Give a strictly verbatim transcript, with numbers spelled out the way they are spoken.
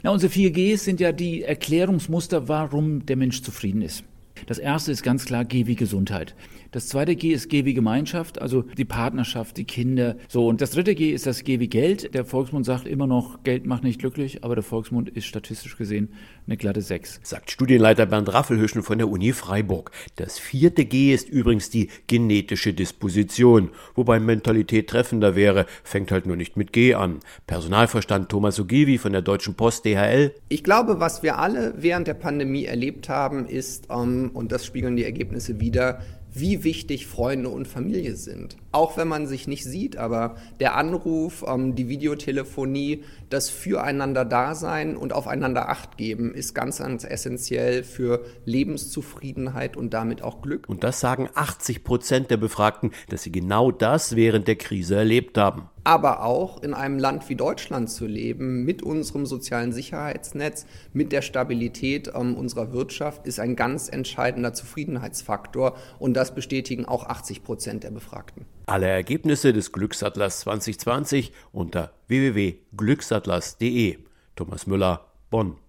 Na, unsere vier Gs sind ja die Erklärungsmuster, warum der Mensch zufrieden ist. Das erste ist ganz klar G wie Gesundheit. Das zweite G ist G wie Gemeinschaft, also die Partnerschaft, die Kinder. So, und das dritte G ist das G wie Geld. Der Volksmund sagt immer noch, Geld macht nicht glücklich, aber der Volksmund ist statistisch gesehen eine glatte sechs. Sagt Studienleiter Bernd Raffelhüschen von der Uni Freiburg. Das vierte G ist übrigens die genetische Disposition. Wobei Mentalität treffender wäre, fängt halt nur nicht mit G an. Personalvorstand Thomas Ogivi von der Deutschen Post D H L. Ich glaube, was wir alle während der Pandemie erlebt haben, ist, ähm, und das spiegeln die Ergebnisse wider, wie wichtig Freunde und Familie sind. Auch wenn man sich nicht sieht, aber der Anruf, ähm, die Videotelefonie, das Füreinander-Dasein und aufeinander Acht geben, ist ganz, ganz essentiell für Lebenszufriedenheit und damit auch Glück. Und das sagen achtzig Prozent der Befragten, dass sie genau das während der Krise erlebt haben. Aber auch in einem Land wie Deutschland zu leben, mit unserem sozialen Sicherheitsnetz, mit der Stabilität ähm, unserer Wirtschaft, ist ein ganz entscheidender Zufriedenheitsfaktor. Und das bestätigen auch achtzig Prozent der Befragten. Alle Ergebnisse des Glücksatlas zwanzig zwanzig unter w w w punkt glücksatlas punkt d e. Thomas Müller, Bonn.